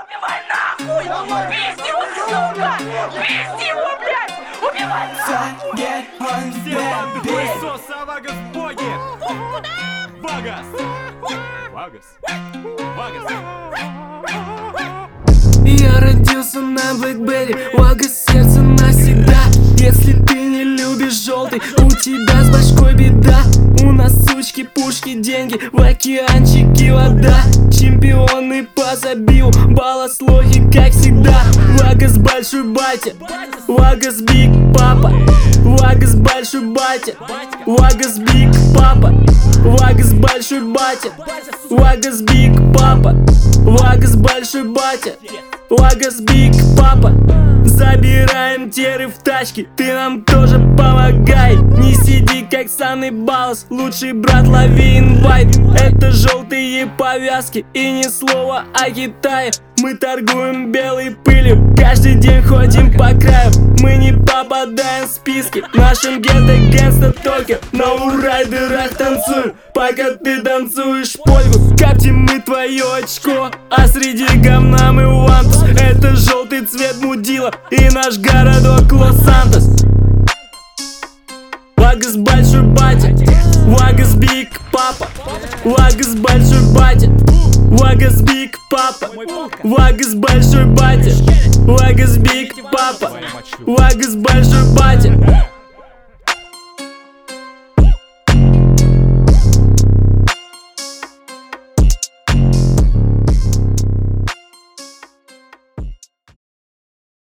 Убивай нахуй! Пизди его, сука! Пизди его, блядь! Убивай нахуй! Все банды хуесосы, а Вагас боги! Вагас! Вагас! Я родился на Блэкберри, Вагас сердце навсегда. Если ты не любишь желтый, у тебя с башкой беда. У нас сучки, пушки, деньги, в океанчике вода. Чемпионы по забиву, баллас лохи, как всегда. Вагас большой батя, Вагас биг папа. Вагас большой батя, Вагас биг папа. Вагас большой батя, Вагас биг папа. Вагас большой батя, Вагас биг папа. Забираем теры в тачке, ты нам тоже помогай. Не сиди как Санный Балас, лучший брат, лови инвайт. Это желтые повязки и ни слова о Китае. Мы торгуем белой пылью, каждый день ходим по краю. Мы не попадаем в списки, в нашем гетто гангста только на урайдерах танцуем, пока ты танцуешь польку. Каптим мы твое очко, а среди говна мы вантус. Это желтый цвет мудила и наш городок Лос-Сантос. Вагас большой батя, Вагас биг папа. Вагас большой батя, Вагас биг папа. Вагас большой батя, Вагас биг папа. Вагас большой батя.